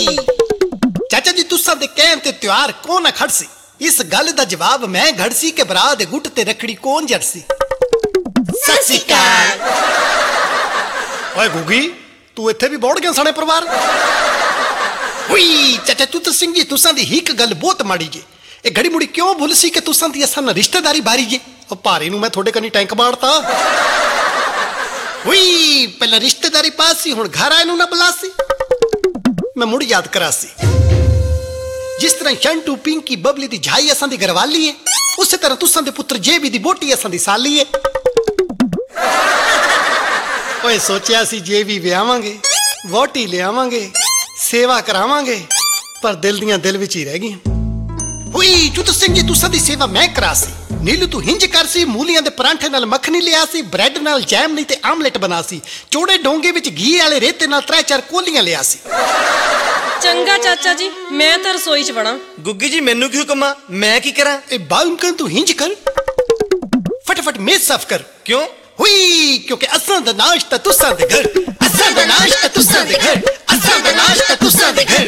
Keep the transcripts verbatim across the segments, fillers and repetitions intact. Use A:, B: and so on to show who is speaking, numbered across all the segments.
A: चाचा जी तुसा दे कहन ते त्योहार कौन खड़सी? इस गल दा जवाब मैं घड़सी के भरा दे गुट ते रखड़ी कौन जड़सी? सत श्री अकाल। ओए गुगी तू इत्थे भी बोड़ गया साने परिवार? हुई चाचा तू तो सिंह जी तुसा दी हिक गल बहुत माड़ी जे। ए घड़ी मुड़ी क्यों भूल सी कि तुसा दी असन रिश्तेदारी बारी जे? ओ भारी नू मैं थोड़े कनी टैंक मारता। हुई पहला रिश्तेदारी पासी हुण घर आए नू ना बुलासी। मैं मुड़ याद करासी जिस तरह शंटू पिंकी बबली दी झाई असां दी घरवाली है, उसी तरह तुसां दे पुत्र जेबी दी बोटी असां दी साली है। ओए सोचिया सी जेबी ब्यावांगे, बोटी ले आवांगे, सेवा करावांगे, पर दिल दियां दिल विच ही रह गई। हुई चुत सिंह जी तुसां दी सेवा मैं करासी। नीलू तू हिंज करसी, मूलियां दे परांठे नाल मक्खनी लियासी, ब्रेड नाल जैम नहीं ते आमलेट बनासी, चोड़े डोंगे विच घी वाले रेते नाल त्रै चार कोलियां लियासी।
B: चंगा चाचा जी मैं तो रसोई च बड़ा।
C: गुग्गी जी मैनू की हुक्म? मैं की करा?
A: ए बालकन तू हिंज कर, फटाफट मेज साफ कर।
C: क्यों?
A: हुई क्योंकि असां दा नाश्ता तुसां दे घर, असां दा नाश्ता तुसां दे घर, असां दा नाश्ता तुसां दे घर।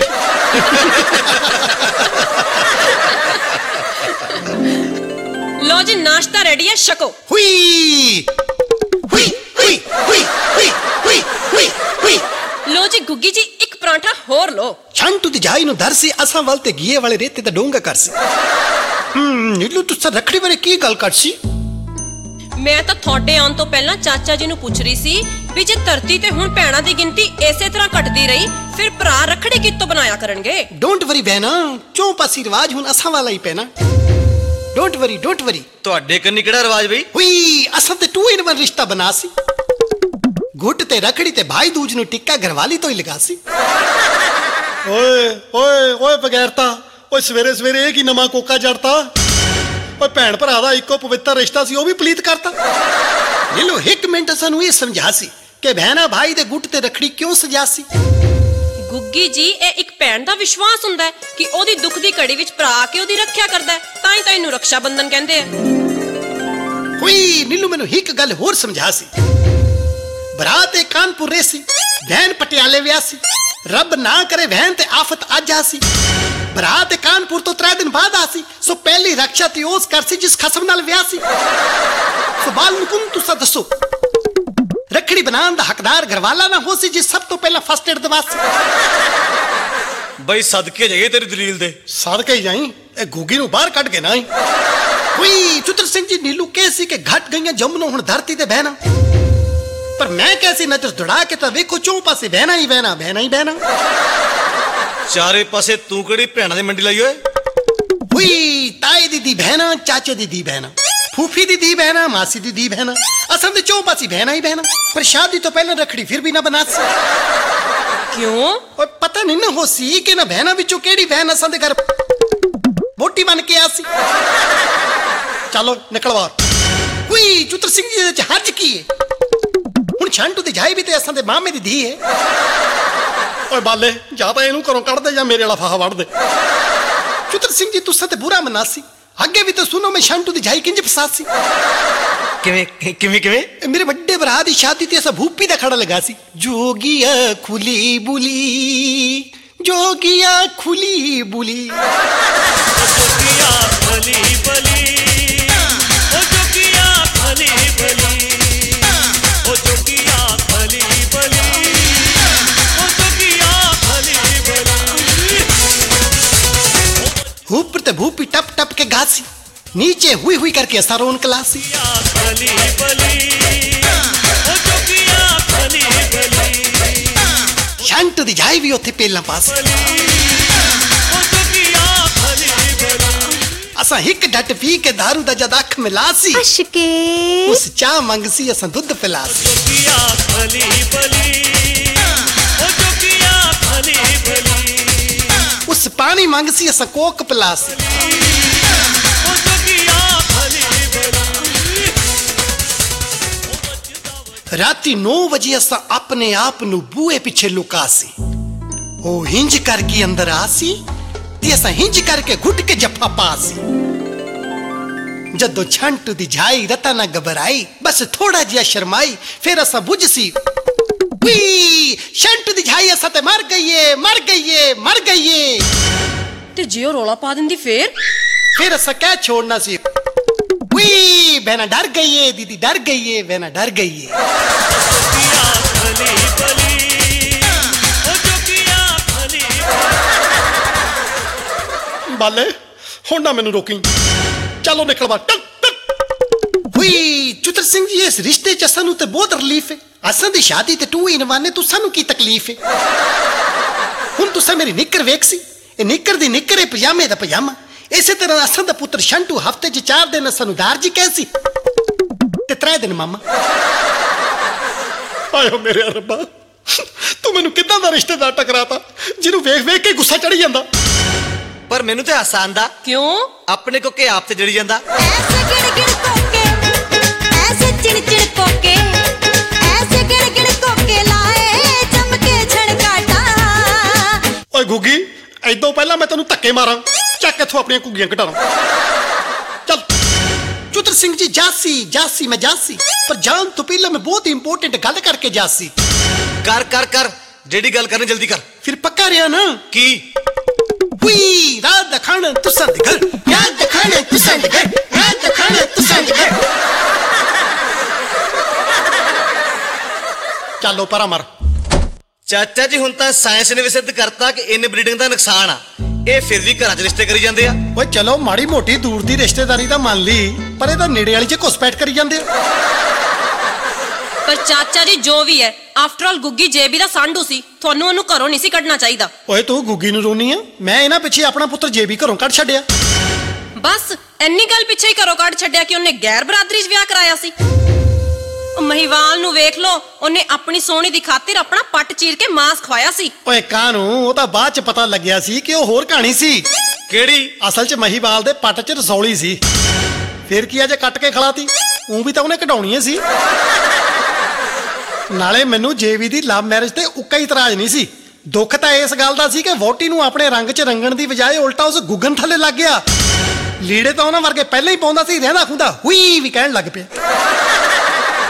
B: लो जी नाश्ता रेडी है, शको।
A: हुई हुई हुई हुई हुई हुई हुई हुई।
B: लो जी गुग्गी जी एक परांठा होर लो।
A: छंटू दी जाई नु धरसी असां वाल ते घीए वाले रेते दा डोंगा करसी। हम्म नीलू तुसा रखड़ी बारे की गल करसी?
B: मैं तो थोड़े आउण तो पहला चाचा जी नु पूछ रही सी भी जे धरती ते हुण भैणां दी गिनती इसे तरह घटदी रही फिर भरा रखड़ी कित्तों बनाया करनगे?
A: डोंट वरी बहना, चौं पासी रिवाज हुण असां वाला ही पैना। Don't worry don't worry.
C: तुहाडे कन्नी किहड़ा रिवाज बई?
A: हुई असां ते टू इन वन रिश्ता बनासी। गुट ते रखड़ी ते भाई दूज नु टिक्का घरवाली तो ही लगासी। ओए ओए ओए बगैरता, ओए सवेरे सवेरे एक ही नमा कोका जड़ता। ओए भैन भरा दा इको पवित्र रिश्ता सी, ओ भी पलीत करता। नीलू एक मिनट सानू ये समझासी कि बहना भाई दे गुट ते रखड़ी क्यों सजासी?
B: गुग्गी जी ए एक भैन दा विश्वास हुंदा है कि ओदी दुख दी घड़ी विच भरा के ओदी रक्षा करदा है, ताई ताई नु रक्षा बंधन कहंदे हैं।
A: हुई नीलू मैनू एक गल होर समझासी। बरात ए कानपुर रेसी, बहन पटियाले व्यासी, रब ना करे बहन ते आफत अज आसी। बरात ए कानपुर तो त्रै दिन बाद आसी, सो पहली रक्षा ती ओस करसी जिस खसम नाल व्यासी। सवाल मुकुन तुसा दसो, रखड़ी बनान दा हकदार घरवाला ना होसी जिस सब तो पहला फर्स्ट एड दवासी?
C: बई सदके जाइए तेरी दलील दे।
A: सदके ही जाई, ए गुगी नु बाहर कट के ना आई। हुई चुतर सिंह जी नीलू कैसी के घट गईयां जमुनो हुण धरती ते बहना, पर मैं कैसी नजर दौड़ा के तो वेखो चौं पासे बहना ही बहना, बहना ही बहना।
C: चारे पासे तू केड़ी भैणां दी मंडी लाई ओए?
A: हुई ताई दी दी बहना, चाचे दी दी बहना, फूफी दी दी बहना, मासी दी दी बहना, असल में चौं पासी बहना ही बहना। पर शादी तो पहले रखड़ी फिर भी ना बनासी।
B: क्यों?
A: और पता नहीं ना हो सी कि ना बहना विचों केड़ी बहन असां दे घर बोटी बन के आसी। चलो निकलवा। हुई चुतर सिंह जी दे हज की है हुण छंटू दी जाई भी ते असां दे मामे दी धी है। ओए बाले जा तां इनू घरों कढ दे या मेरे वाला फाहा वड़ दे। चुतर सिंह जी तुसा ते बुरा मनासी, अगे भी तो सुनो मैं छंटू दी जाई किंज फसासी।
C: किवें किवें किवें?
A: मेरे बड़े भरा दी शादी ते असां भूपी दा खड़ा लगा सी। जोगिया खुली बुली, जोगिया खुली बुली,
D: जोगिया खुली बुली, ओ जोगिया खुली बुली, ओ जोगिया खुली बुली, ओ जोगिया खुली बुली।
A: ऊपर ते भूपी टप टप के गासी, नीचे हुई हुई करके असा रोन कलासी। शंट दी जाई भी उथे पेला पास, असा हिक डट पी के दारू दा जद अख मिलासी, उस चा मंगसी असा दुध पिलासी। उस पानी मंगसी असा कोक पिलासी। राती नौ बजे असा अपने आप नु बूहे पिछे लुकासी। ओ हिंज करके अंदर आसी ते असा हिंज करके घुट के जफा पासी। जदों छंट दी जाई रता ना घबराई, बस थोड़ा जिहा शर्माई, फिर असा बुझसी हुई शंटू दी झाई असा ते मर गईए मर गईए मर गईए
B: ਤੇ ਜੇ ਉਹ ਰੌਲਾ ਪਾ ਦਿੰਦੀ ਫੇਰ
A: फिर असा क्या छोड़ना सी हुई बहना डर गई है दीदी डर गई है बहना डर गई है
D: जोगिया भली भली ओ जोगिया भली
A: बाले हुण ना मैनू रोकी चलो निकल बाहर चल चल हुई चुतर सिंह जी इस रिश्ते च असां नूं ते बहुत रिलीफ है असां दी शादी ते टू इन वन तू सानू की तकलीफ है हुण तुसां मेरी निक्कर वेख सी ए निक्कर दी निक्कर है पजामे दा पजामा इसे तरह असां दा पुत्र शंटू हफ्ते च चार दिन असां नूं दार जी कैसी ते त्रै दिन मामा आयो मेरे रब्बा तू मैनू किदां दा रिश्तेदार टकराता जिन्हों वेख वेख के गुस्सा चढ़ी जांदा
C: पर मैनू ते हासा आंदा
B: ਕਿਉਂ
C: अपने को के आप ते जड़ी जांदा
E: ऐसे गिड़ गिड़ कोके ऐसे चिड़ चिड़ कोके ऐसे गिड़ गिड़ कोके लाए चमके छड़काटा
A: ओए गुगी ऐदों पहला मैं तेनू धक्के मारां ਚੱਕ इथों अपनी घुग्गियां घटाना चल चुतर सिंह जी जासी जासी मैं जासी पर जान तो पहले मैं बहुत इंपोर्टेंट गल करके जासी
C: कर कर कर जेडी गल करनी जल्दी कर
A: फिर पक्का रहा ना
C: की
A: हुई रात दखाने तुसां दे घर रात दखाने तुसां दे घर रात दखाने तुसां दे घर चलो परा मर
C: चाचा जी हुण तां साइंस ने भी सिद्ध करता कि इन ब्रीडिंग दा नुकसान आ ਇਹ ਫਿਰ ਵੀ ਘਰਾਂ 'ਚ ਰਿਸ਼ਤੇ ਕਰੀ ਜਾਂਦੇ ਆ
A: ਓਏ ਚਲੋ ਮਾੜੀ ਮੋਟੀ ਦੂਰ ਦੀ ਰਿਸ਼ਤੇਦਾਰੀ ਤਾਂ ਮੰਨ ਲਈ ਪਰ ਇਹ ਤਾਂ ਨੇੜੇ ਵਾਲੀ 'ਚ ਘੁਸਪੈਠ ਕਰੀ ਜਾਂਦੇ ਆ
B: ਪਰ ਚਾਚਾ ਜੀ ਜੋ ਵੀ ਹੈ ਆਫਟਰ ਆਲ ਗੁੱਗੀ ਜੇਬੀ ਦਾ ਸਾਂਢੂ ਸੀ ਤੁਹਾਨੂੰ ਉਹਨੂੰ ਘਰੋਂ ਨਹੀਂ ਸੀ ਕੱਢਣਾ ਚਾਹੀਦਾ
A: ਓਏ ਤੂੰ ਗੁੱਗੀ ਨੂੰ ਰੋਨੀ ਆ ਮੈਂ ਇਹਨਾਂ ਪਿੱਛੇ ਆਪਣਾ ਪੁੱਤਰ ਜੇਬੀ ਘਰੋਂ ਕੱਢ ਛੱਡਿਆ
B: ਬਸ ਇੰਨੀ ਗੱਲ ਪਿੱਛੇ ਹੀ ਘਰੋਂ ਕੱਢ ਛੱਡਿਆ ਕਿ ਉਹਨੇ ਗੈਰ ਬਰਾਦਰੀ 'ਚ ਵਿਆਹ ਕਰਾਇਆ ਸੀ ਉਹ ਮਹੀਵਾਲ ਨੂੰ ਵੇਖ ਲੋ ਉਹਨੇ ਆਪਣੀ ਸੋਹਣੀ ਦੀ ਖਾਤਰ ਆਪਣਾ ਪੱਟ ਚੀਰ ਕੇ ਮਾਸ ਖਵਾਇਆ ਸੀ
A: ਓਏ ਕਾਹਨੂੰ ਉਹ ਤਾਂ ਬਾਅਦ 'ਚ ਪਤਾ ਲੱਗਿਆ ਸੀ ਕਿ ਉਹ ਹੋਰ ਕਹਾਣੀ ਸੀ
C: ਕਿਹੜੀ
A: ਅਸਲ 'ਚ ਮਹੀਵਾਲ ਦੇ ਪੱਟ 'ਚ ਰਸੌਲੀ ਸੀ ਫਿਰ ਕੀ ਅਜੇ ਕੱਟ ਕੇ ਖਲਾਤੀ ਉਹ ਵੀ ਤਾਂ ਉਹਨੇ ਕਢਾਉਣੀ ਸੀ ਨਾਲੇ ਮੈਨੂੰ ਜੇਵੀ ਦੀ ਲਵ ਮੈਰਿਜ ਤੇ ਉੱਕਾ ਹੀ ਇਤਰਾਜ਼ ਨਹੀਂ ਸੀ ਦੁੱਖ ਤਾਂ ਇਸ ਗੱਲ ਦਾ ਸੀ ਕਿ ਵੋਟੀ ਨੂੰ ਆਪਣੇ ਰੰਗ 'ਚ ਰੰਗਣ ਦੀ ਬਜਾਏ ਉਲਟਾ ਉਸ ਗੁੱਗਨ ਥੱਲੇ ਲੱਗ ਗਿਆ ਲੀੜੇ ਤਾਂ ਉਹਨਾਂ ਵਰਗੇ ਪਹਿਲਾਂ ਹੀ ਪਾਉਂਦਾ ਸੀ ਰਹਿੰਦਾ ਖੁੰਦਾ ਹੁਈ ਵੀ ਕਹਿਣ ਲੱਗ ਪਿਆ